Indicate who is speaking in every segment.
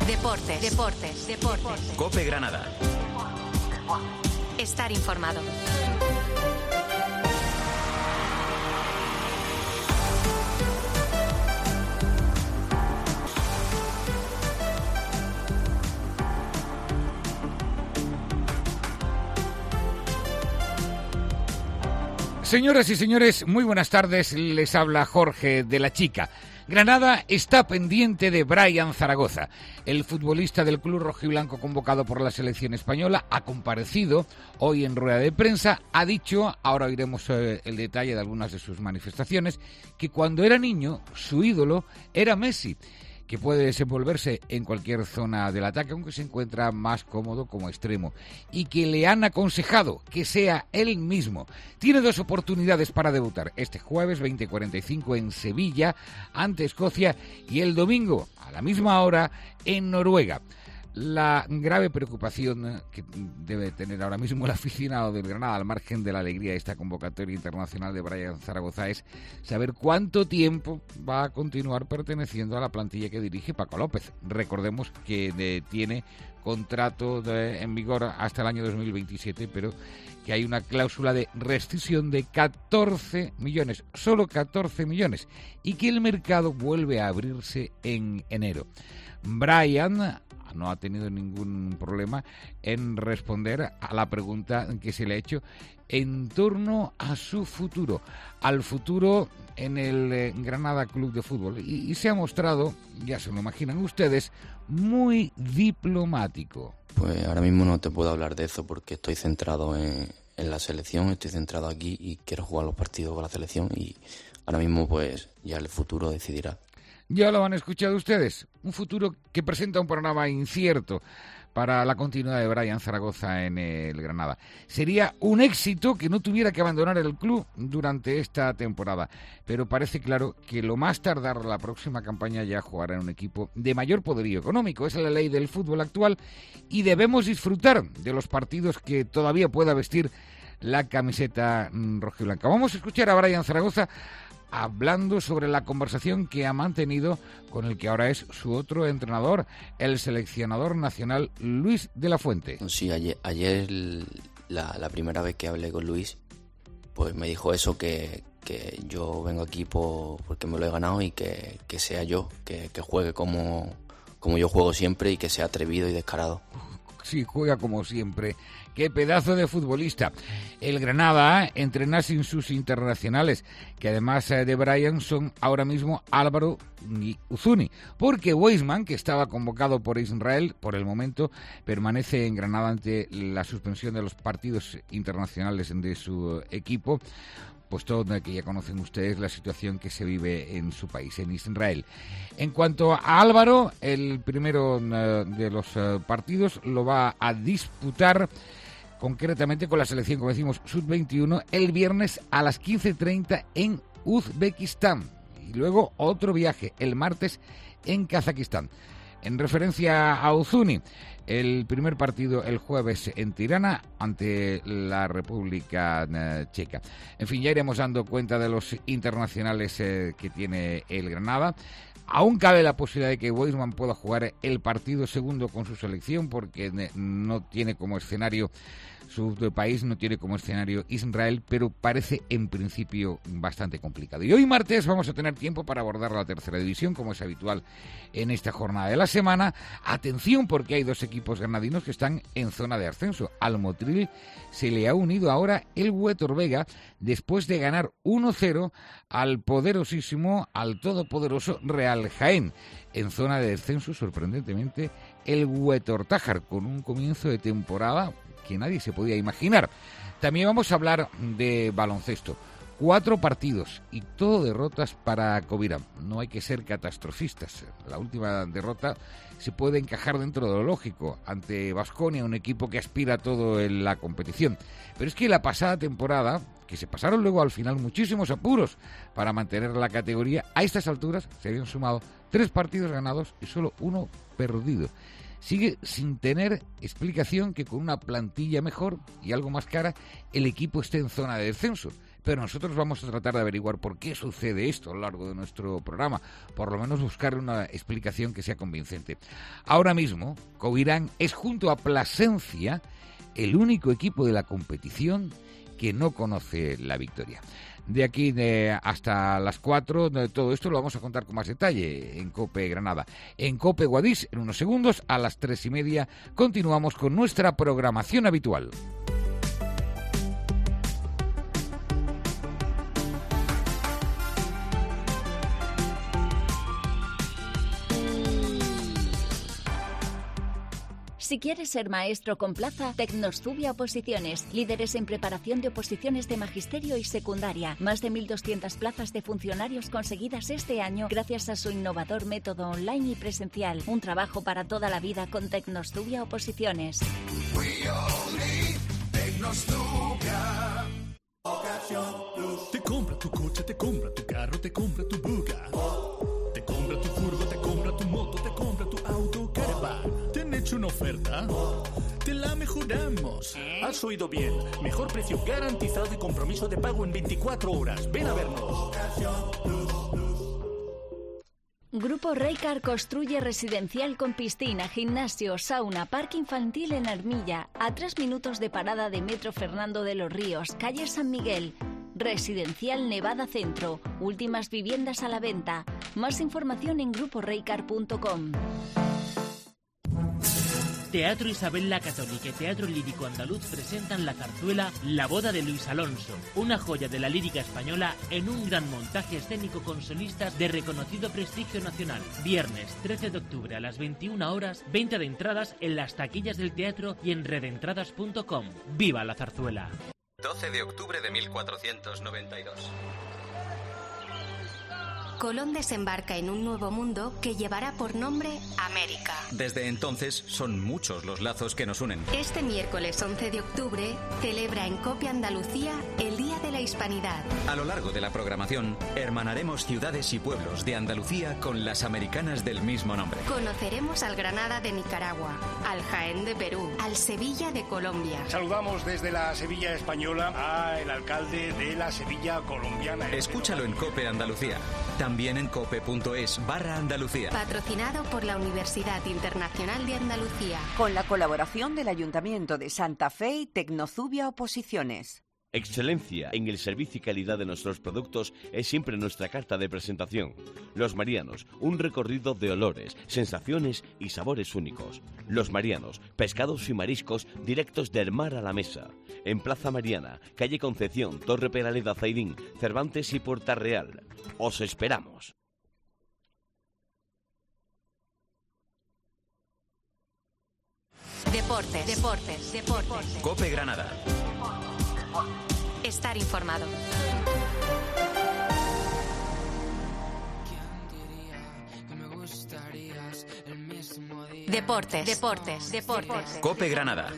Speaker 1: Deportes.
Speaker 2: COPE Granada.
Speaker 1: Estar informado.
Speaker 3: Señoras y señores, muy buenas tardes. Les habla Jorge de la Chica. Granada está pendiente de Brian Zaragoza. El futbolista del club rojiblanco convocado por la selección española ha comparecido hoy en rueda de prensa. Ha dicho, ahora oiremos el detalle de algunas de sus manifestaciones, que cuando era niño su ídolo era Messi, que puede desenvolverse en cualquier zona del ataque, aunque se encuentra más cómodo como extremo, y que le han aconsejado que sea él mismo. Tiene 2 oportunidades para debutar, este jueves 20:45 en Sevilla, ante Escocia, y el domingo, a la misma hora, en Noruega. La grave preocupación que debe tener ahora mismo el aficionado del Granada, al margen de la alegría de esta convocatoria internacional de Brian Zaragoza, es saber cuánto tiempo va a continuar perteneciendo a la plantilla que dirige Paco López. Recordemos que tiene contrato en vigor hasta el año 2027, pero que hay una cláusula de rescisión de 14 millones, solo 14 millones, y que el mercado vuelve a abrirse en enero. Brian no ha tenido ningún problema en responder a la pregunta que se le ha hecho en torno a su futuro, al futuro en el Granada Club de Fútbol. Y se ha mostrado, ya se lo imaginan ustedes, muy diplomático.
Speaker 4: Pues ahora mismo no te puedo hablar de eso porque estoy centrado en la selección, estoy centrado aquí y quiero jugar los partidos con la selección y ahora mismo pues ya el futuro decidirá.
Speaker 3: Ya lo han escuchado ustedes, un futuro que presenta un panorama incierto para la continuidad de Brian Zaragoza en el Granada. Sería un éxito que no tuviera que abandonar el club durante esta temporada, pero parece claro que lo más tardar la próxima campaña ya jugará en un equipo de mayor poderío económico. Es la ley del fútbol actual y debemos disfrutar de los partidos que todavía pueda vestir la camiseta rojiblanca. Vamos a escuchar a Brian Zaragoza hablando sobre la conversación que ha mantenido con el que ahora es su otro entrenador, el seleccionador nacional Luis de la Fuente.
Speaker 4: Sí, ayer la primera vez que hablé con Luis, pues me dijo eso, que yo vengo aquí porque me lo he ganado y que sea yo, que juegue como yo juego siempre y que sea atrevido y descarado.
Speaker 3: Sí, juega como siempre. ¡Qué pedazo de futbolista! El Granada entrena sin sus internacionales, que además de Brian son ahora mismo Álvaro y Uzuni, porque Weisman, que estaba convocado por Israel, por el momento permanece en Granada ante la suspensión de los partidos internacionales de su equipo, puesto que ya conocen ustedes la situación que se vive en su país, en Israel. En cuanto a Álvaro, el primero de los partidos lo va a disputar concretamente con la selección, como decimos, sub-21, el viernes a las 15:30 en Uzbekistán. Y luego otro viaje el martes en Kazajistán. En referencia a Uzuni, el primer partido el jueves en Tirana ante la República Checa. En fin, ya iremos dando cuenta de los internacionales que tiene el Granada. Aún cabe la posibilidad de que Weisman pueda jugar el partido segundo con su selección porque no tiene como escenario su país, no tiene como escenario Israel, pero parece en principio bastante complicado. Y hoy martes vamos a tener tiempo para abordar la tercera división, como es habitual en esta jornada de la semana. Atención, porque hay 2 equipos granadinos que están en zona de ascenso. Al Motril se le ha unido ahora el Huetor Vega después de ganar 1-0 al poderosísimo, al todopoderoso Real Jaén. En zona de descenso, sorprendentemente, el Huetor Tájar, con un comienzo de temporada que nadie se podía imaginar. También vamos a hablar de baloncesto. 4 partidos y todo derrotas para Covirán. No hay que ser catastrofistas. La última derrota se puede encajar dentro de lo lógico ante Baskonia, un equipo que aspira a todo en la competición. Pero es que la pasada temporada, que se pasaron luego al final muchísimos apuros para mantener la categoría, a estas alturas se habían sumado 3 partidos ganados y solo 1 perdido. Sigue sin tener explicación que con una plantilla mejor y algo más cara el equipo esté en zona de descenso. pero nosotros vamos a tratar de averiguar por qué sucede esto a lo largo de nuestro programa, por lo menos buscar una explicación que sea convincente. Ahora mismo, Covirán es, junto a Plasencia, el único equipo de la competición que no conoce la victoria. De aquí hasta las 4, todo esto lo vamos a contar con más detalle en COPE Granada. En COPE Guadix, en unos segundos, a las 3:30, continuamos con nuestra programación habitual.
Speaker 1: Si quieres ser maestro con plaza, Tecnostubia Oposiciones, líderes en preparación de oposiciones de magisterio y secundaria. Más de 1.200 plazas de funcionarios conseguidas este año gracias a su innovador método online y presencial. Un trabajo para toda la vida con Tecnostubia Oposiciones.
Speaker 2: Te compra tu coche, te compra tu carro, te compra tu buga. Te compra tu furgo, te compra tu moto, te compra tu auto, caravan. ¿Te han hecho una oferta? Te la mejoramos. Has oído bien. Mejor precio garantizado y compromiso de pago en 24 horas. Ven a vernos.
Speaker 1: Grupo Reycar construye residencial con piscina, gimnasio, sauna, parque infantil en Armilla, a 3 minutos de parada de Metro Fernando de los Ríos, calle San Miguel. Residencial Nevada Centro, últimas viviendas a la venta. Más información en gruporeycar.com.
Speaker 5: Teatro Isabel la Católica y Teatro Lírico Andaluz presentan la zarzuela La boda de Luis Alonso, una joya de la lírica española en un gran montaje escénico con solistas de reconocido prestigio nacional. Viernes 13 de octubre a las 21 horas, venta de entradas en las taquillas del teatro y en redentradas.com. ¡Viva la zarzuela!
Speaker 6: 12 de octubre de 1492.
Speaker 7: Colón desembarca en un nuevo mundo que llevará por nombre América.
Speaker 6: Desde entonces son muchos los lazos que nos unen.
Speaker 7: Este miércoles 11 de octubre celebra en COPE Andalucía el Día de la Hispanidad.
Speaker 6: A lo largo de la programación, hermanaremos ciudades y pueblos de Andalucía con las americanas del mismo nombre.
Speaker 7: Conoceremos al Granada de Nicaragua, al Jaén de Perú, al Sevilla de Colombia.
Speaker 8: Saludamos desde la Sevilla española al alcalde de la Sevilla colombiana.
Speaker 6: Escúchalo en COPE Andalucía. También en cope.es/Andalucía.
Speaker 7: Patrocinado por la Universidad Internacional de Andalucía.
Speaker 9: Con la colaboración del Ayuntamiento de Santa Fe y Tecnozubia Oposiciones.
Speaker 10: Excelencia en el servicio y calidad de nuestros productos es siempre nuestra carta de presentación. Los Marianos, un recorrido de olores, sensaciones y sabores únicos. Los Marianos, pescados y mariscos directos del mar a la mesa. En Plaza Mariana, calle Concepción, Torre Peraleda, Zaidín, Cervantes y Puerta Real. Os esperamos.
Speaker 7: Deportes.
Speaker 6: COPE Granada.
Speaker 7: Estar informado. Deportes.
Speaker 6: COPE Granada.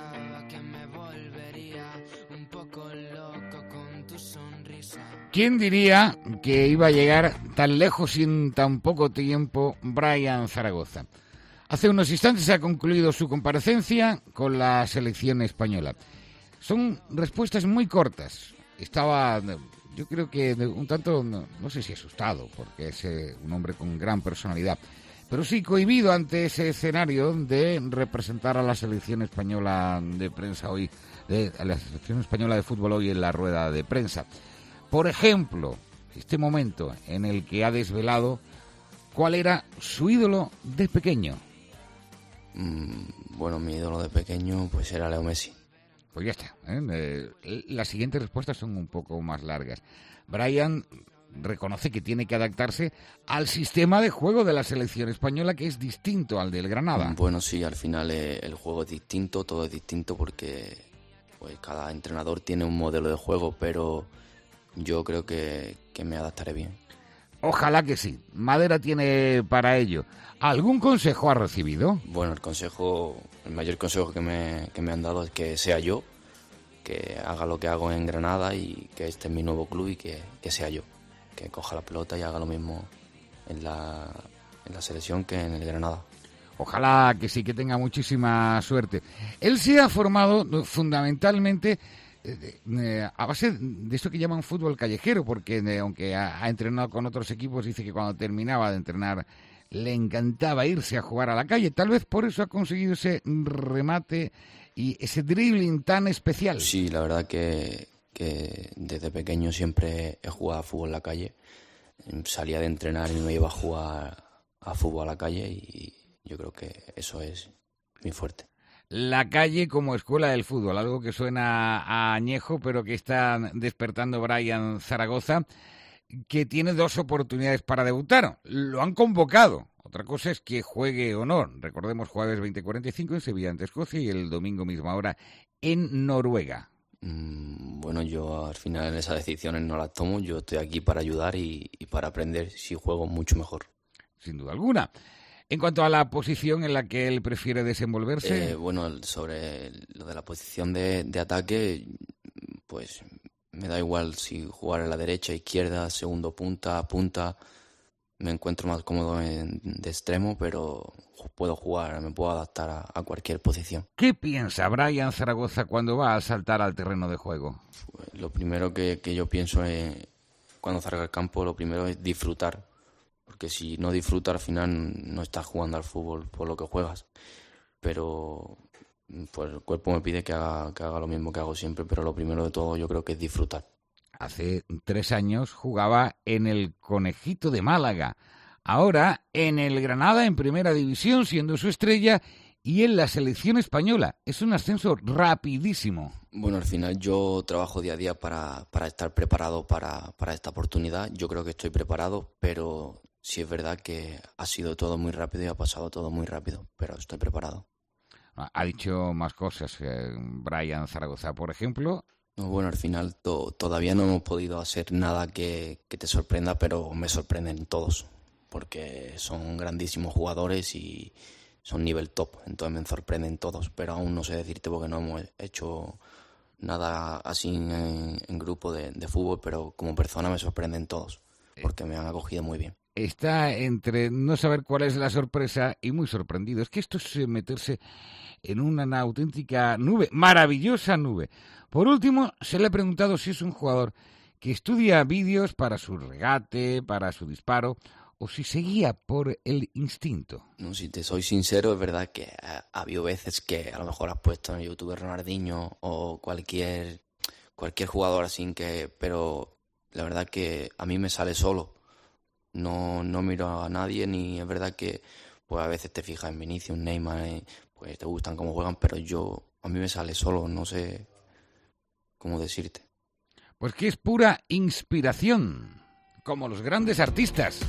Speaker 3: ¿Quién diría que iba a llegar tan lejos y en tan poco tiempo Brian Zaragoza? Hace unos instantes ha concluido su comparecencia con la selección española. Son respuestas muy cortas. Estaba, yo creo que un tanto, no sé si asustado, porque es un hombre con gran personalidad, pero sí cohibido ante ese escenario de representar a la selección española de prensa hoy, a la selección española de fútbol hoy en la rueda de prensa. Por ejemplo, este momento en el que ha desvelado cuál era su ídolo de pequeño.
Speaker 4: Bueno, mi ídolo de pequeño pues era Leo Messi.
Speaker 3: Pues ya está. Las siguientes respuestas son un poco más largas. Brian reconoce que tiene que adaptarse al sistema de juego de la selección española, que es distinto al del Granada.
Speaker 4: Bueno, sí, al final el juego es distinto, todo es distinto porque pues cada entrenador tiene un modelo de juego, pero yo creo que me adaptaré bien.
Speaker 3: Ojalá que sí. Madera tiene para ello. ¿Algún consejo ha recibido?
Speaker 4: Bueno, el mayor consejo que me han dado es que sea yo, que haga lo que hago en Granada y que este es mi nuevo club y que sea yo, que coja la pelota y haga lo mismo en la selección que en el Granada.
Speaker 3: Ojalá que sí, que tenga muchísima suerte. Él se ha formado fundamentalmente a base de esto que llaman fútbol callejero, porque aunque ha entrenado con otros equipos, dice que cuando terminaba de entrenar le encantaba irse a jugar a la calle. Tal vez por eso ha conseguido ese remate y ese dribbling tan especial.
Speaker 4: Sí, la verdad que desde pequeño siempre he jugado a fútbol en la calle. Salía de entrenar y me iba a jugar a fútbol a la calle y yo creo que eso es muy fuerte.
Speaker 3: La calle como escuela del fútbol, algo que suena a añejo, pero que está despertando Brian Zaragoza, que tiene 2 oportunidades para debutar. Lo han convocado. Otra cosa es que juegue o no. Recordemos, jueves 20:45 en Sevilla ante Escocia y el domingo misma hora en Noruega.
Speaker 4: Bueno, yo al final esas decisiones no las tomo. Yo estoy aquí para ayudar y para aprender. Si juego, mucho mejor.
Speaker 3: Sin duda alguna. En cuanto a la posición en la que él prefiere desenvolverse...
Speaker 4: Bueno, sobre lo de la posición de ataque, pues me da igual si jugar a la derecha, izquierda, segundo punta. Me encuentro más cómodo de extremo, pero puedo jugar, me puedo adaptar a cualquier posición.
Speaker 3: ¿Qué piensa Brian Zaragoza cuando va a saltar al terreno de juego?
Speaker 4: Pues lo primero que yo pienso cuando salga al campo, lo primero es disfrutar. Porque si no disfrutas, al final no estás jugando al fútbol por lo que juegas. Pero pues el cuerpo me pide que haga lo mismo que hago siempre, pero lo primero de todo yo creo que es disfrutar.
Speaker 3: Hace 3 años jugaba en el Conejito de Málaga. Ahora en el Granada en Primera División, siendo su estrella, y en la selección española. Es un ascenso rapidísimo.
Speaker 4: Bueno, al final yo trabajo día a día para estar preparado para esta oportunidad. Yo creo que estoy preparado, pero... sí es verdad que ha sido todo muy rápido y ha pasado todo muy rápido, pero estoy preparado.
Speaker 3: Ha dicho más cosas, Brian Zaragoza, por ejemplo.
Speaker 4: Bueno, al final todavía no hemos podido hacer nada que te sorprenda, pero me sorprenden todos, porque son grandísimos jugadores y son nivel top, entonces me sorprenden todos, pero aún no sé decirte porque no hemos hecho nada así en grupo de fútbol, pero como persona me sorprenden todos, porque me han acogido muy bien.
Speaker 3: Está entre no saber cuál es la sorpresa y muy sorprendido. Es que esto es meterse en una auténtica nube, maravillosa nube. Por último, se le ha preguntado si es un jugador que estudia vídeos para su regate, para su disparo, o si se guía por el instinto.
Speaker 4: No, si te soy sincero, es verdad que ha habido veces que a lo mejor has puesto en YouTube Ronaldinho o cualquier jugador así, pero la verdad que a mí me sale solo. No miro a nadie, ni es verdad que pues a veces te fijas en Vinicius, Neymar, pues te gustan cómo juegan, pero a mí me sale solo, no sé cómo decirte.
Speaker 3: Pues que es pura inspiración, como los grandes artistas.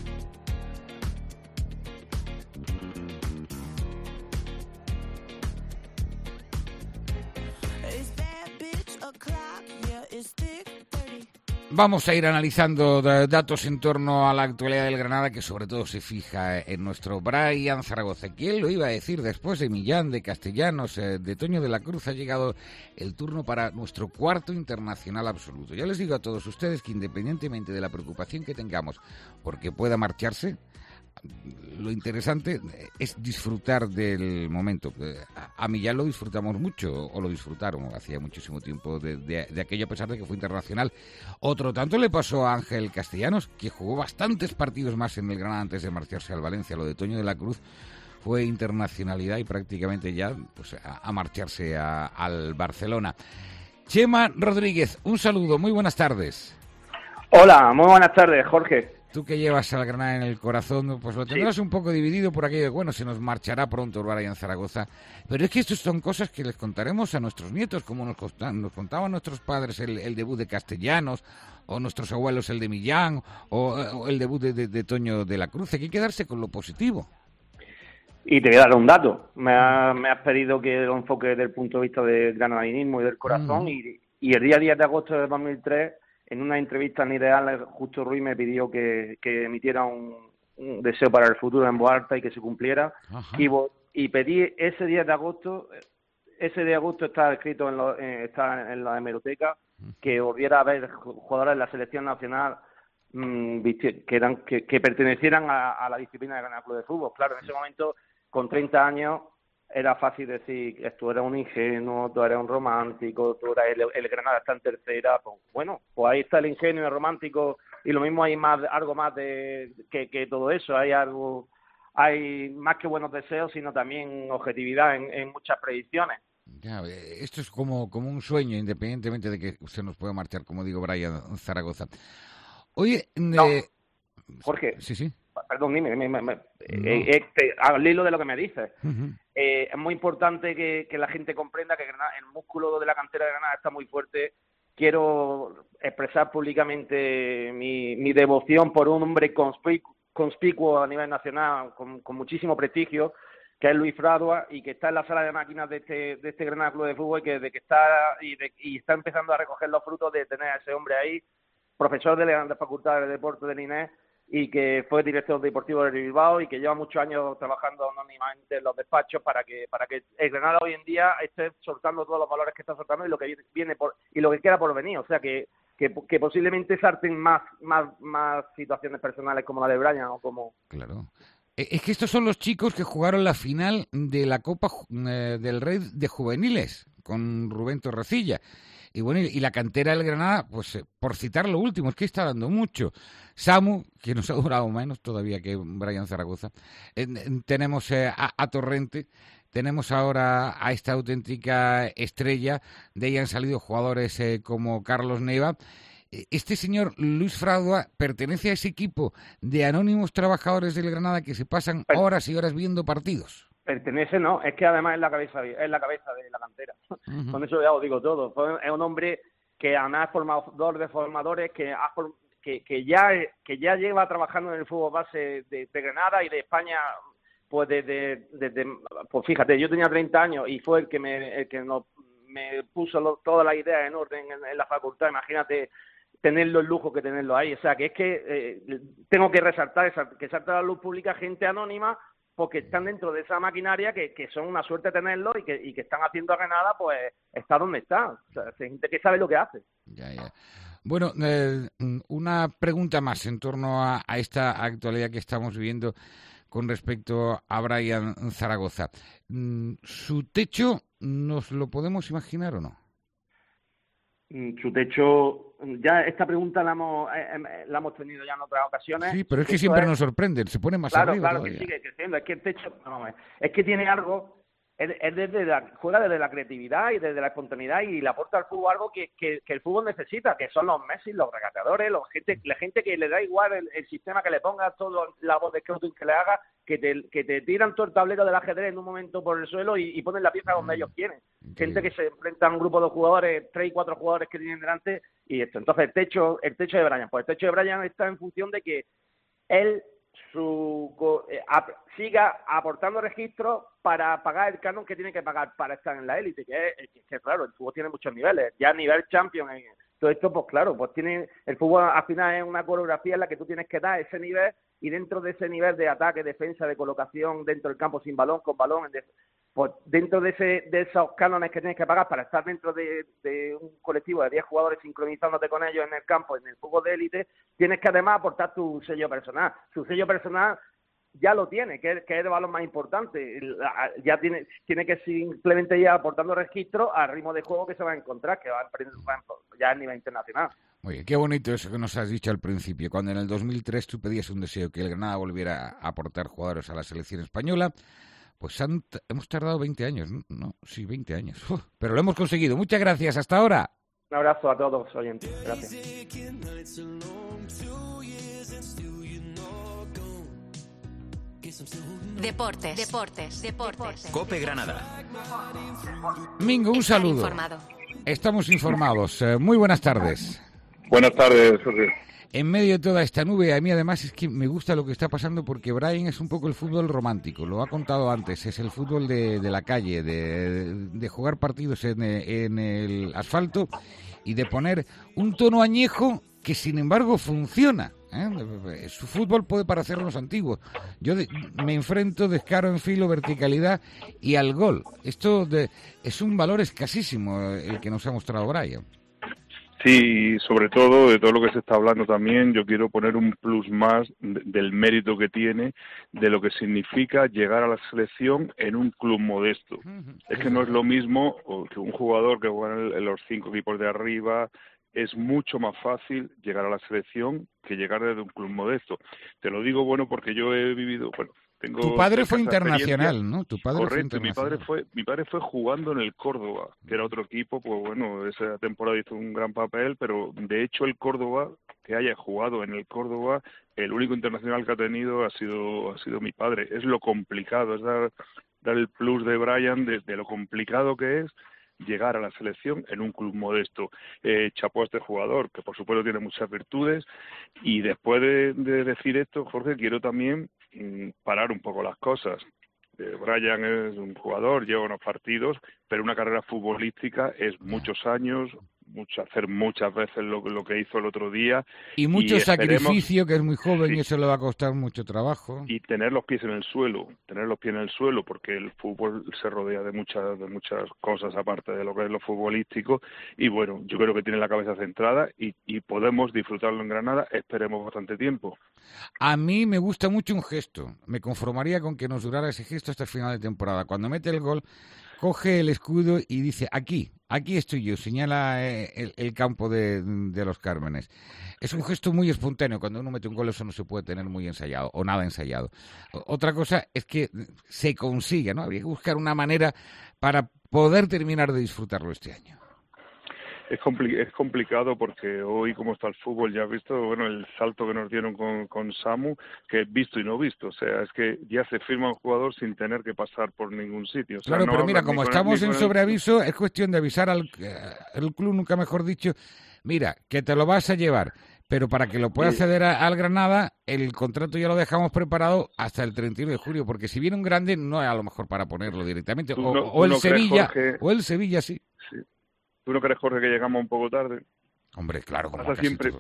Speaker 3: Vamos a ir analizando datos en torno a la actualidad del Granada, que sobre todo se fija en nuestro Brian Zaragoza. ¿Quién lo iba a decir? Después de Millán, de Castellanos, de Toño de la Cruz, ha llegado el turno para nuestro cuarto internacional absoluto. Ya les digo a todos ustedes que independientemente de la preocupación que tengamos porque pueda marcharse, lo interesante es disfrutar del momento. A Millán lo disfrutamos mucho, o lo disfrutaron hacía muchísimo tiempo de aquello, a pesar de que fue internacional. Otro tanto le pasó a Ángel Castellanos, que jugó bastantes partidos más en el Granada antes de marcharse al Valencia. Lo de Toño de la Cruz fue internacionalidad y prácticamente ya pues a marcharse al Barcelona. Chema Rodríguez, un saludo, muy buenas tardes.
Speaker 11: Hola, muy buenas tardes, Jorge.
Speaker 3: Tú que llevas al Granada en el corazón, pues lo tendrás un poco dividido por aquello de, bueno, se nos marchará pronto el Brian Zaragoza. Pero es que estas son cosas que les contaremos a nuestros nietos, como nos contaban nuestros padres el debut de Castellanos, o nuestros abuelos el de Millán, o el debut de Toño de la Cruz. Hay que quedarse con lo positivo.
Speaker 11: Y te voy a dar un dato. Me has pedido que lo enfoque desde el punto de vista del granadinismo y del corazón, y el día 10 de agosto de 2003... en una entrevista en Ideal, Justo Ruiz me pidió que emitiera un deseo para el futuro en voz alta y que se cumpliera. Y pedí ese 10 de agosto, está escrito está en la hemeroteca, que volviera a haber jugadores de la selección nacional que pertenecieran a la disciplina de Granada Club de Fútbol. Claro, en ese momento, con 30 años, era fácil decir que tú eres un ingenuo, tú eres un romántico, tú eres el Granada está en tercera. Pues bueno, pues ahí está el ingenuo y el romántico, y lo mismo hay algo más que todo eso. Hay más que buenos deseos, sino también objetividad en muchas predicciones.
Speaker 3: Ya, esto es como un sueño, independientemente de que se nos pueda marchar, como digo, Brian Zaragoza. Oye,
Speaker 11: Jorge.
Speaker 3: Sí.
Speaker 11: Perdón, dime. Al hilo de lo que me dices.
Speaker 3: Uh-huh.
Speaker 11: Es muy importante que la gente comprenda que el músculo de la cantera de Granada está muy fuerte. Quiero expresar públicamente mi devoción por un hombre conspicuo a nivel nacional, con muchísimo prestigio, que es Luis Fradua, y que está en la sala de máquinas de este Granada Club de Fútbol, y está empezando a recoger los frutos de tener a ese hombre ahí, profesor de la Facultad de Deportes del INES, y que fue director deportivo de Bilbao, y que lleva muchos años trabajando anónimamente en los despachos para que el Granada hoy en día esté soltando todos los valores que está soltando y lo que viene y lo que queda por venir. O sea que posiblemente salten más situaciones personales como la de Brian o como...
Speaker 3: Claro. Es que estos son los chicos que jugaron la final de la Copa del Rey de Juveniles con Rubén Torrecilla. Y bueno, y la cantera del Granada, pues por citar lo último, es que está dando mucho. Samu, que nos ha durado menos todavía que Brian Zaragoza. Tenemos a Torrente, tenemos ahora a esta auténtica estrella. De ella han salido jugadores como Carlos Neva. Este señor Luis Fradua pertenece a ese equipo de anónimos trabajadores del Granada que se pasan horas y horas viendo partidos.
Speaker 11: Pertenece, no, es que además es la cabeza de la cantera. Uh-huh. Con eso ya os digo todo. Es un hombre que además es formador de formadores, que ya lleva trabajando en el fútbol base de Granada y de España, pues pues fíjate, yo tenía 30 años y fue el que me puso toda la idea en orden en la facultad. Imagínate tenerlo el lujo que tenerlo ahí. O sea, que es que tengo que resaltar que salta a la luz pública gente anónima, porque están dentro de esa maquinaria que son una suerte tenerlo y que están haciendo a Granada, pues está donde está. O sea, gente que sabe lo que hace.
Speaker 3: Ya. Bueno, una pregunta más en torno a esta actualidad que estamos viviendo con respecto a Brian Zaragoza. ¿Su techo nos lo podemos imaginar o no?
Speaker 11: Su techo, ya esta pregunta la hemos tenido ya en otras ocasiones.
Speaker 3: Sí, pero es que siempre nos sorprenden, se pone más arriba.
Speaker 11: Claro, que sigue creciendo. Es que el techo, es que tiene algo, juega desde la creatividad y desde la espontaneidad, y le aporta al fútbol algo que el fútbol necesita, que son los Messi, los regateadores, la gente que le da igual el sistema que le ponga, todo la voz de scouting que le haga, que te tiran todo el tablero del ajedrez en un momento por el suelo y ponen la pieza donde ellos quieren. Gente que se enfrenta a un grupo de jugadores, 3 y 4 jugadores que tienen delante, y esto. Entonces el techo de Brian, pues el techo de Brian está en función de que él siga aportando registros para pagar el canon que tiene que pagar para estar en la élite, que claro, el fútbol tiene muchos niveles, ya a nivel champion, todo esto, pues claro, pues el fútbol al final es una coreografía en la que tú tienes que dar ese nivel, y dentro de ese nivel de ataque, defensa, de colocación dentro del campo, sin balón, con balón, pues dentro de esos cánones que tienes que pagar para estar dentro de un colectivo de 10 jugadores sincronizándote con ellos en el campo, en el fútbol de élite, tienes que además aportar tu sello personal. Su sello personal ya lo tiene, que es el valor más importante. Ya tiene que simplemente ir aportando registros al ritmo de juego que se va a encontrar, que va ya a nivel internacional.
Speaker 3: Oye, qué bonito eso que nos has dicho al principio, cuando en el 2003 tú pedías un deseo, que el Granada volviera a aportar jugadores a la selección española. Pues hemos tardado 20 años, ¿no? Sí, 20 años. Pero lo hemos conseguido. Muchas gracias. Hasta ahora.
Speaker 11: Un abrazo a todos los oyentes. Gracias.
Speaker 7: Deportes.
Speaker 6: COPE Granada.
Speaker 3: Mingo, un saludo. Estamos informados. Muy buenas tardes.
Speaker 12: Buenas tardes, Jorge.
Speaker 3: En medio de toda esta nube, a mí además es que me gusta lo que está pasando, porque Brian es un poco el fútbol romántico, lo ha contado antes, es el fútbol de la calle, de jugar partidos en el asfalto y de poner un tono añejo que sin embargo funciona. Su fútbol puede parecernos antiguo. Yo me enfrento, descaro en filo, verticalidad y al gol. Esto es un valor escasísimo el que nos ha mostrado Brian.
Speaker 12: Sí, y sobre todo, de todo lo que se está hablando también, yo quiero poner un plus más del mérito que tiene, de lo que significa llegar a la selección en un club modesto. Es que no es lo mismo que un jugador que juega en los 5 equipos de arriba. Es mucho más fácil llegar a la selección que llegar desde un club modesto. Te lo digo, porque yo he vivido...
Speaker 3: Tu padre fue internacional, ¿no? Tu padre
Speaker 12: correcto,
Speaker 3: fue internacional.
Speaker 12: mi padre fue jugando en el Córdoba, que era otro equipo, esa temporada hizo un gran papel, pero de hecho el Córdoba, que haya jugado en el Córdoba, el único internacional que ha tenido ha sido mi padre. Es lo complicado, es dar el plus de Brian desde lo complicado que es llegar a la selección en un club modesto. Chapó a este jugador, que por supuesto tiene muchas virtudes, y después de decir esto, Jorge, quiero también parar un poco las cosas. Brian es un jugador, lleva unos partidos, pero una carrera futbolística es muchos años, hacer muchas veces lo que hizo el otro día.
Speaker 3: Y mucho sacrificio, que es muy joven, sí, y eso le va a costar mucho trabajo.
Speaker 12: Y tener los pies en el suelo, porque el fútbol se rodea de muchas cosas aparte de lo que es lo futbolístico. Y bueno, yo creo que tiene la cabeza centrada y podemos disfrutarlo en Granada, esperemos bastante tiempo.
Speaker 3: A mí me gusta mucho un gesto, me conformaría con que nos durara ese gesto hasta el final de temporada. Cuando mete el gol, coge el escudo y dice, aquí estoy yo, señala el campo de los Cármenes. Es un gesto muy espontáneo, cuando uno mete un gol eso no se puede tener muy ensayado, o nada ensayado. Otra cosa es que se consiga, ¿no? Habría que buscar una manera para poder terminar de disfrutarlo este año.
Speaker 12: Es complicado porque hoy, como está el fútbol, ya has visto, el salto que nos dieron con Samu, que es visto y no visto. O sea, es que ya se firma un jugador sin tener que pasar por ningún sitio. O sea,
Speaker 3: claro,
Speaker 12: no
Speaker 3: pero mira, como estamos en sobreaviso, es cuestión de avisar al club, nunca mejor dicho, mira, que te lo vas a llevar, pero para que lo pueda ceder al Granada, el contrato ya lo dejamos preparado hasta el 31 de julio, porque si viene un grande, no es a lo mejor para ponerlo directamente. O el Sevilla, o el Sevilla, sí.
Speaker 12: ¿Tú no crees, Jorge, que llegamos un poco tarde?
Speaker 3: Hombre, claro, como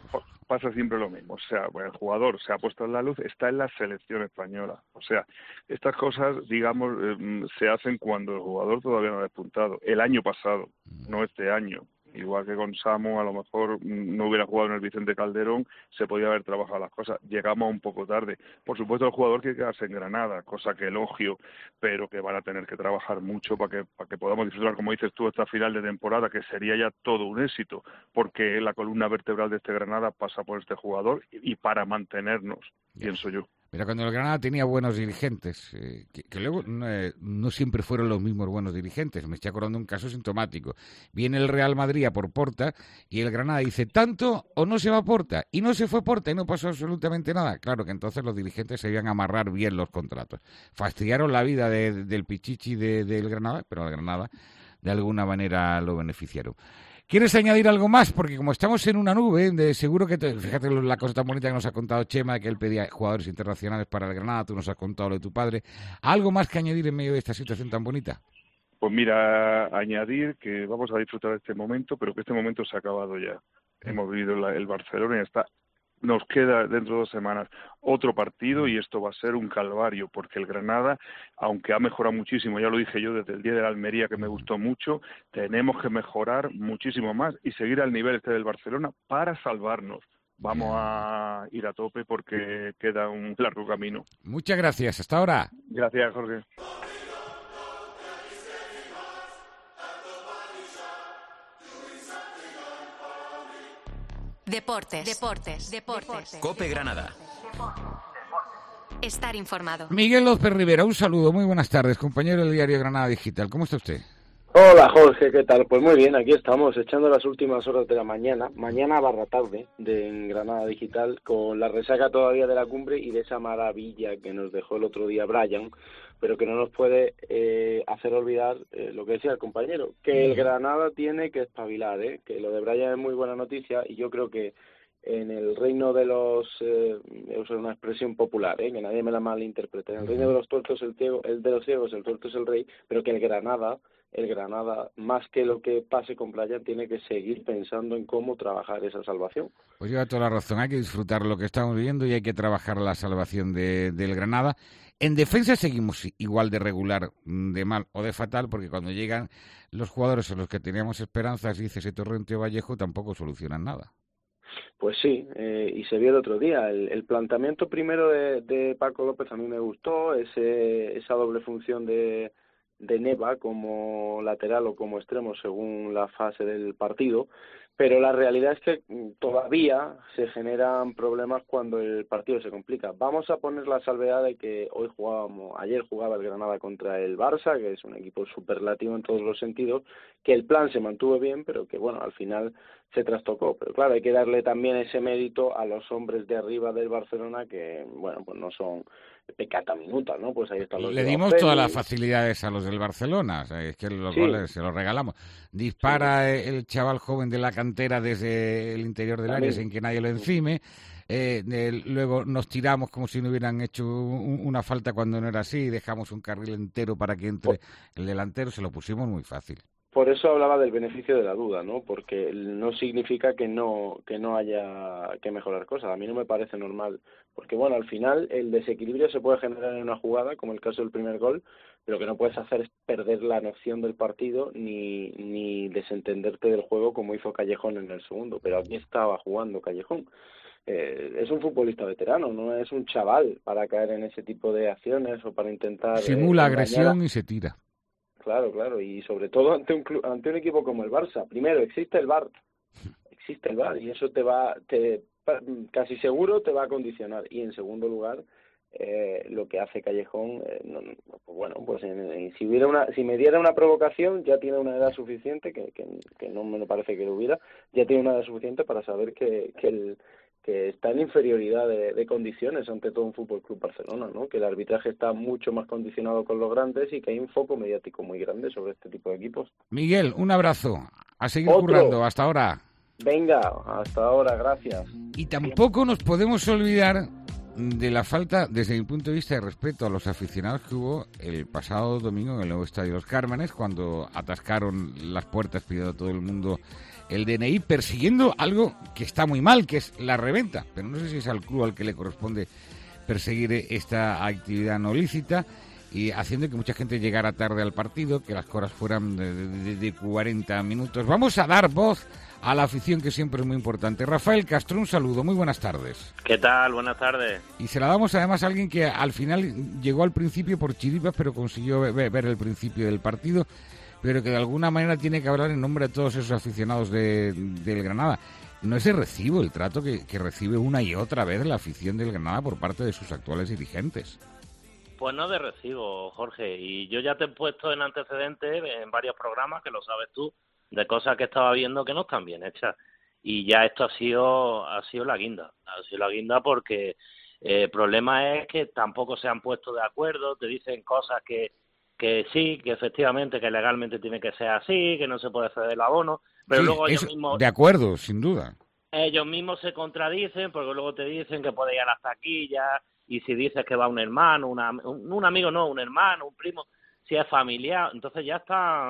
Speaker 12: pasa siempre lo mismo. O sea, el jugador se ha puesto en la luz, está en la selección española. O sea, estas cosas, digamos, se hacen cuando el jugador todavía no ha despuntado. El año pasado, no este año. Igual que con Samu, a lo mejor no hubiera jugado en el Vicente Calderón, se podía haber trabajado las cosas. Llegamos un poco tarde. Por supuesto, el jugador quiere quedarse en Granada, cosa que elogio, pero que van a tener que trabajar mucho para que podamos disfrutar, como dices tú, esta final de temporada, que sería ya todo un éxito, porque la columna vertebral de este Granada pasa por este jugador y para mantenernos, pienso yo.
Speaker 3: Mira, cuando el Granada tenía buenos dirigentes, que luego no siempre fueron los mismos buenos dirigentes, me estoy acordando de un caso sintomático. Viene el Real Madrid a por Porta y el Granada dice, ¿tanto o no se va a Porta? Y no se fue Porta y no pasó absolutamente nada. Claro que entonces los dirigentes se iban a amarrar bien los contratos. Fastidiaron la vida del Pichichi del Granada, pero al Granada de alguna manera lo beneficiaron. ¿Quieres añadir algo más? Porque como estamos en una nube, seguro que... Fíjate la cosa tan bonita que nos ha contado Chema, de que él pedía jugadores internacionales para el Granada, tú nos has contado lo de tu padre. ¿Algo más que añadir en medio de esta situación tan bonita?
Speaker 12: Pues mira, añadir que vamos a disfrutar de este momento, pero que este momento se ha acabado ya. Hemos vivido el Barcelona y está... Nos queda dentro de 2 semanas otro partido y esto va a ser un calvario porque el Granada, aunque ha mejorado muchísimo, ya lo dije yo desde el día de la Almería que me gustó mucho, tenemos que mejorar muchísimo más y seguir al nivel del Barcelona para salvarnos. Vamos a ir a tope porque queda un largo camino.
Speaker 3: Muchas gracias. Hasta ahora.
Speaker 12: Gracias, Jorge.
Speaker 7: Deportes.
Speaker 6: COPE Granada.
Speaker 7: Estar informado.
Speaker 3: Miguel López Rivera, un saludo, muy buenas tardes, compañero del diario Granada Digital. ¿Cómo está usted?
Speaker 13: Hola Jorge, ¿qué tal? Pues muy bien, aquí estamos echando las últimas horas de la mañana tarde en Granada Digital, con la resaca todavía de la cumbre y de esa maravilla que nos dejó el otro día Brian, pero que no nos puede hacer olvidar lo que decía el compañero, que el Granada tiene que espabilar, que lo de Brian es muy buena noticia y yo creo que en el reino de los, uso una expresión popular, que nadie me la malinterprete, en el reino de los tuertos el de los ciegos, el tuerto es el rey, pero que el Granada, más que lo que pase con Playa, tiene que seguir pensando en cómo trabajar esa salvación.
Speaker 3: Pues lleva toda la razón, hay que disfrutar lo que estamos viviendo y hay que trabajar la salvación del Granada. En defensa seguimos igual de regular, de mal o de fatal, porque cuando llegan los jugadores en los que teníamos esperanzas, dice ese Torrente o Vallejo, tampoco solucionan nada.
Speaker 13: Pues sí, y se vio el otro día. El planteamiento primero de Paco López a mí me gustó, esa doble función de Neva como lateral o como extremo según la fase del partido, pero la realidad es que todavía se generan problemas cuando el partido se complica. Vamos a poner la salvedad de que ayer jugaba el Granada contra el Barça, que es un equipo superlativo en todos los sentidos, que el plan se mantuvo bien, pero que bueno, al final se trastocó. Pero claro, hay que darle también ese mérito a los hombres de arriba del Barcelona que, bueno, pues no son pecata minuta, ¿no? Pues ahí están los...
Speaker 3: Le dimos todas las facilidades a los del Barcelona, o sea, es que los goles se los regalamos. Dispara el chaval joven de la cantera desde el interior del área sin que nadie lo encime. Luego nos tiramos como si no hubieran hecho una falta cuando no era así, dejamos un carril entero para que entre el delantero, se lo pusimos muy fácil.
Speaker 13: Por eso hablaba del beneficio de la duda, ¿no? Porque no significa que no haya que mejorar cosas. A mí no me parece normal, porque bueno, al final el desequilibrio se puede generar en una jugada, como el caso del primer gol, pero lo que no puedes hacer es perder la noción del partido ni desentenderte del juego como hizo Callejón en el segundo. Pero aquí estaba jugando Callejón. Es un futbolista veterano, no es un chaval para caer en ese tipo de acciones o para intentar...
Speaker 3: Simula agresión y se tira.
Speaker 13: Claro, y sobre todo ante un equipo como el Barça. Primero, existe el VAR y eso casi seguro te va a condicionar. Y en segundo lugar, lo que hace Callejón, si me diera una provocación, ya tiene una edad suficiente, que no me parece que lo hubiera, ya tiene una edad suficiente para saber que está en inferioridad de condiciones ante todo un Fútbol Club Barcelona, ¿no? Que el arbitraje está mucho más condicionado con los grandes y que hay un foco mediático muy grande sobre este tipo de equipos.
Speaker 3: Miguel, un abrazo. A seguir currando. Hasta ahora.
Speaker 13: Venga, hasta ahora. Gracias.
Speaker 3: Y tampoco nos podemos olvidar de la falta, desde mi punto de vista, de respeto a los aficionados que hubo el pasado domingo en el nuevo Estadio Los Cármenes, cuando atascaron las puertas pidiendo a todo el mundo el DNI, persiguiendo algo que está muy mal, que es la reventa. Pero no sé si es al club al que le corresponde perseguir esta actividad no lícita, y haciendo que mucha gente llegara tarde al partido, que las colas fueran de 40 minutos. Vamos a dar voz a la afición, que siempre es muy importante. Rafael Castro, un saludo, muy buenas tardes.
Speaker 14: ¿Qué tal? Buenas tardes.
Speaker 3: Y se la damos además a alguien que al final llegó al principio por chiripas, pero consiguió ver el principio del partido, pero que de alguna manera tiene que hablar en nombre de todos esos aficionados del Granada. No es de recibo el trato que recibe una y otra vez la afición del Granada por parte de sus actuales dirigentes.
Speaker 14: Pues no de recibo, Jorge, y yo ya te he puesto en antecedentes en varios programas, que lo sabes tú, de cosas que estaba viendo que no están bien hechas, y ya esto ha sido la guinda, porque el problema es que tampoco se han puesto de acuerdo, te dicen cosas que sí, que efectivamente, que legalmente tiene que ser así, que no se puede ceder el abono, pero sí, luego ellos mismos...
Speaker 3: De acuerdo, sin duda.
Speaker 14: Ellos mismos se contradicen, porque luego te dicen que puede ir a las taquillas, y si dices que va un hermano, un amigo no, un hermano, un primo, si es familiar, entonces ya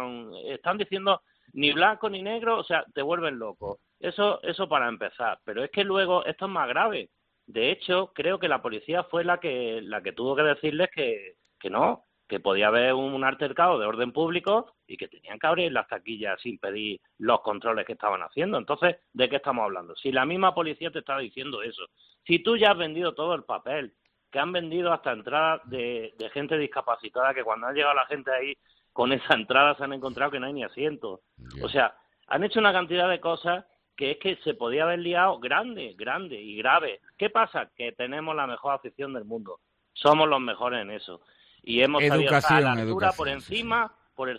Speaker 14: están diciendo ni blanco ni negro, o sea, te vuelven loco. Eso para empezar, pero es que luego esto es más grave. De hecho, creo que la policía fue la que tuvo que decirles que no, que podía haber un altercado de orden público y que tenían que abrir las taquillas sin pedir los controles que estaban haciendo. Entonces, ¿de qué estamos hablando? Si la misma policía te está diciendo eso, si tú ya has vendido todo el papel, que han vendido hasta entradas de gente discapacitada, que cuando ha llegado la gente ahí con esa entrada se han encontrado que no hay ni asientos. Yeah. O sea, han hecho una cantidad de cosas que es que se podía haber liado grande y grave. ¿Qué pasa? Que tenemos la mejor afición del mundo. Somos los mejores en eso. Y hemos sabido estar a la altura por encima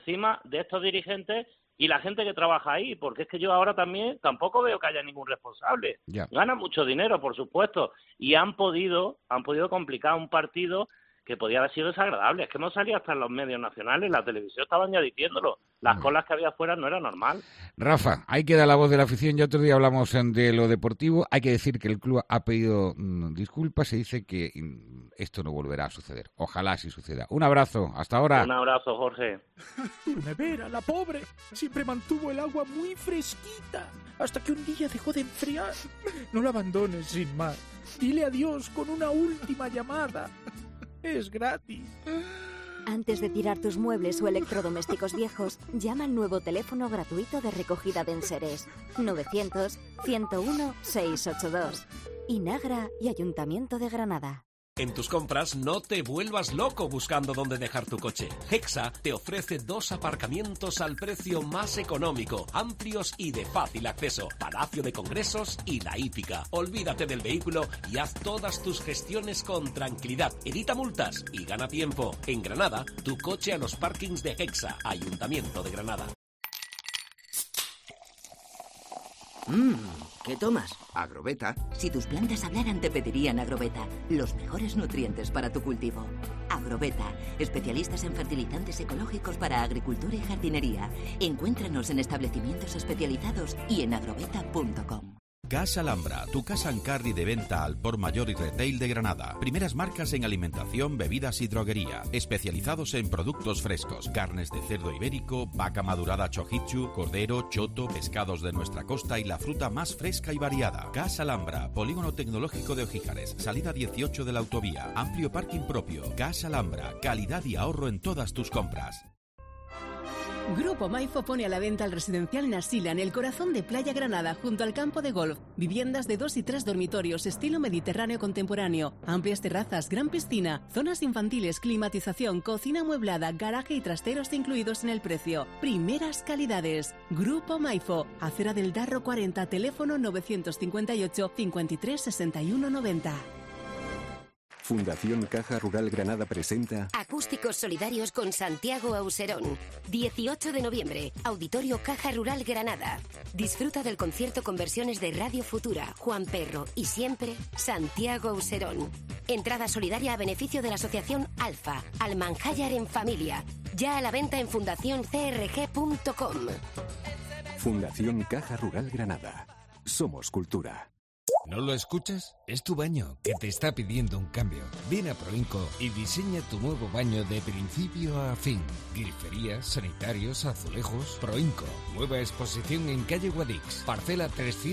Speaker 14: de estos dirigentes y la gente que trabaja ahí, porque es que yo ahora tampoco veo que haya ningún responsable. Yeah. Ganan mucho dinero, por supuesto, y han podido complicar un partido que podía haber sido desagradable. Es que hemos salido hasta en los medios nacionales, la televisión estaban ya diciéndolo. Las colas que había afuera no era normal.
Speaker 3: Rafa, ahí queda la voz de la afición. Ya otro día hablamos de lo deportivo. Hay que decir que el club ha pedido disculpas. Se dice que esto no volverá a suceder. Ojalá sí suceda. Un abrazo. Hasta ahora.
Speaker 14: Un abrazo, Jorge.
Speaker 2: Tu nevera, la pobre, siempre mantuvo el agua muy fresquita hasta que un día dejó de enfriar. No la abandones sin más. Dile adiós con una última llamada. Es gratis.
Speaker 15: Antes de tirar tus muebles o electrodomésticos viejos, llama al nuevo teléfono gratuito de recogida de enseres. 900-101-682. Inagra y Ayuntamiento de Granada.
Speaker 16: En tus compras no te vuelvas loco buscando dónde dejar tu coche. Hexa te ofrece 2 aparcamientos al precio más económico, amplios y de fácil acceso. Palacio de Congresos y La Hípica. Olvídate del vehículo y haz todas tus gestiones con tranquilidad. Evita multas y gana tiempo. En Granada, tu coche a los parkings de Hexa, Ayuntamiento de Granada.
Speaker 17: ¿Qué tomas?
Speaker 18: Agrobeta.
Speaker 17: Si tus plantas hablaran, te pedirían Agrobeta. Los mejores nutrientes para tu cultivo. Agrobeta, especialistas en fertilizantes ecológicos para agricultura y jardinería. Encuéntranos en establecimientos especializados y en agrobeta.com.
Speaker 19: Casa Alhambra, tu casa en carry de venta al por mayor y retail de Granada. Primeras marcas en alimentación, bebidas y droguería. Especializados en productos frescos, carnes de cerdo ibérico, vaca madurada chojichu, cordero, choto, pescados de nuestra costa y la fruta más fresca y variada. Casa Alhambra, polígono tecnológico de Ojíjares, salida 18 de la autovía, amplio parking propio. Casa Alhambra, calidad y ahorro en todas tus compras.
Speaker 20: Grupo Maifo pone a la venta el residencial Nasila en el corazón de Playa Granada, junto al campo de golf. Viviendas de 2 y 3 dormitorios, estilo mediterráneo contemporáneo. Amplias terrazas, gran piscina, zonas infantiles, climatización, cocina amueblada, garaje y trasteros incluidos en el precio. Primeras calidades. Grupo Maifo, Acera del Darro 40, teléfono 958 53 61 90.
Speaker 21: Fundación Caja Rural Granada presenta
Speaker 7: Acústicos solidarios con Santiago Auserón. 18 de noviembre, Auditorio Caja Rural Granada. Disfruta del concierto con versiones de Radio Futura, Juan Perro y siempre Santiago Auserón. Entrada solidaria a beneficio de la asociación Alfa, Almanjayar en Familia. Ya a la venta en fundacioncrg.com.
Speaker 21: Fundación Caja Rural Granada. Somos cultura.
Speaker 22: ¿No lo escuchas? Es tu baño que te está pidiendo un cambio. Ven a Proinco y diseña tu nuevo baño de principio a fin. Griferías, sanitarios, azulejos. Proinco. Nueva exposición en calle Guadix. Parcela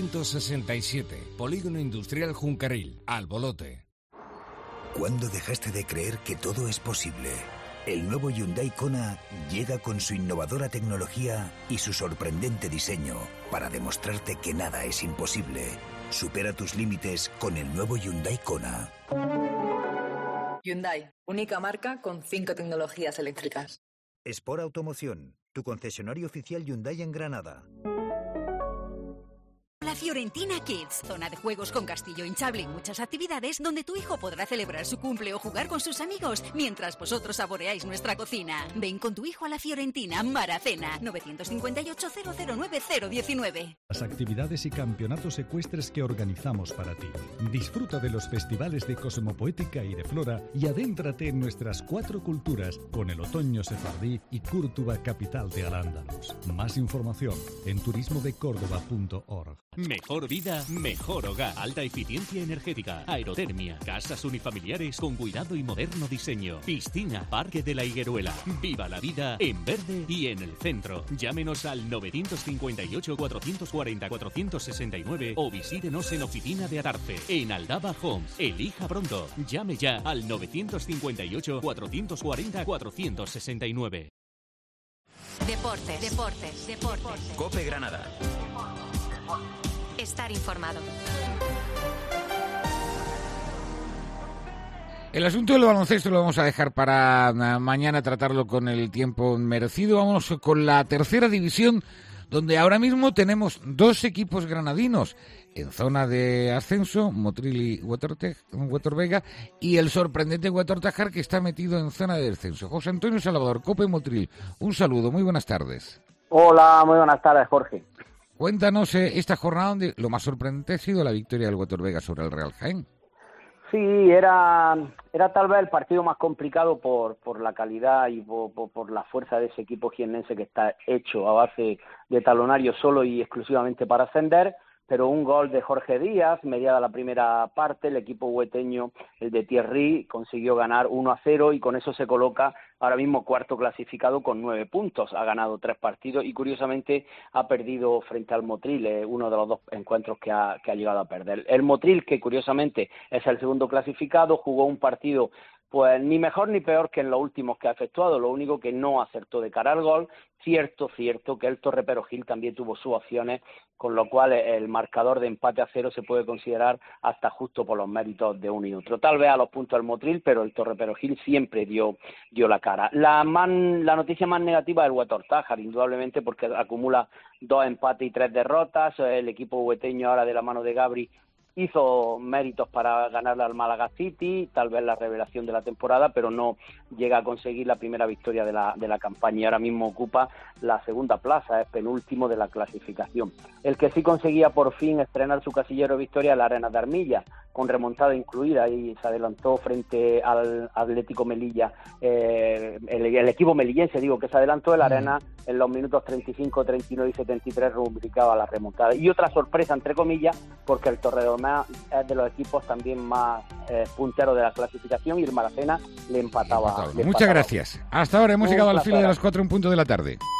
Speaker 22: 367. Polígono Industrial Juncarril. Albolote.
Speaker 23: ¿Cuándo dejaste de creer que todo es posible? El nuevo Hyundai Kona llega con su innovadora tecnología y su sorprendente diseño para demostrarte que nada es imposible. Supera tus límites con el nuevo Hyundai Kona.
Speaker 24: Hyundai, única marca con 5 tecnologías eléctricas.
Speaker 25: Sport Automoción, tu concesionario oficial Hyundai en Granada.
Speaker 26: La Fiorentina Kids, zona de juegos con castillo hinchable y muchas actividades donde tu hijo podrá celebrar su cumple o jugar con sus amigos mientras vosotros saboreáis nuestra cocina. Ven con tu hijo a la Fiorentina Maracena, 958-009-019.
Speaker 27: Las actividades y campeonatos ecuestres que organizamos para ti. Disfruta de los festivales de Cosmopoética y de Flora y adéntrate en nuestras 4 culturas con el otoño sefardí y Córdoba, capital de Al-Ándalus. Más información en turismodecórdoba.org.
Speaker 28: Mejor vida, mejor hogar. Alta eficiencia energética, aerotermia, casas unifamiliares con cuidado y moderno diseño. Piscina, Parque de la Higueruela. Viva la vida en verde y en el centro. Llámenos al 958-440-469 o visítenos en Oficina de Adarfe, en Aldaba Homes. Elija pronto. Llame ya al 958-440-469.
Speaker 7: Deportes.
Speaker 6: COPE Granada.
Speaker 7: Estar informado.
Speaker 3: El asunto del baloncesto lo vamos a dejar para mañana, tratarlo con el tiempo merecido. Vamos con la tercera división, donde ahora mismo tenemos 2 equipos granadinos en zona de ascenso, Motril y Huetor Vega, y el sorprendente Huetor Tajar, que está metido en zona de descenso. José Antonio Salvador, COPE Motril, un saludo, muy buenas tardes.
Speaker 11: Hola, muy buenas tardes, Jorge.
Speaker 3: Cuéntanos esta jornada donde lo más sorprendente ha sido la victoria del Huetor Vega sobre el Real Jaén.
Speaker 1: Sí, era tal vez el partido más complicado por la calidad y por la fuerza de ese equipo jiennense que está hecho a base de talonarios solo y exclusivamente para ascender, pero un gol de Jorge Díaz, mediada la primera parte, el equipo hueteño, el de Thierry, consiguió ganar 1-0 y con eso se coloca ahora mismo cuarto clasificado con 9 puntos. Ha ganado 3 partidos y curiosamente ha perdido frente al Motril, uno de los 2 encuentros que ha llegado a perder. El Motril, que curiosamente es el segundo clasificado, jugó un partido pues ni mejor ni peor que en los últimos que ha efectuado, lo único que no acertó de cara al gol. Cierto que el Torre Gil también tuvo sus opciones, con lo cual el marcador de empate a 0 se puede considerar hasta justo por los méritos de uno y otro. Tal vez a los puntos del Motril, pero el Torre Gil siempre dio la cara. La noticia más negativa es el Huetortájar, indudablemente, porque acumula 2 empates y 3 derrotas. El equipo hueteño ahora de la mano de Gabri hizo méritos para ganarle al Málaga City, tal vez la revelación de la temporada, pero no llega a conseguir la primera victoria de la campaña y ahora mismo ocupa la segunda plaza, es penúltimo de la clasificación. El que sí conseguía por fin estrenar su casillero de victoria es la Arenas de Armilla, con remontada incluida, y se adelantó frente al Atlético Melilla, el equipo melillense, que se adelantó el Arena en los minutos 35, 39 y 73, rubricaba la remontada. Y otra sorpresa, entre comillas, porque el Torredolmén es de los equipos también más punteros de la clasificación y el Maracena le empataba.
Speaker 3: Muchas gracias. Hasta ahora hemos llegado al filo de las 4 en punto de la tarde.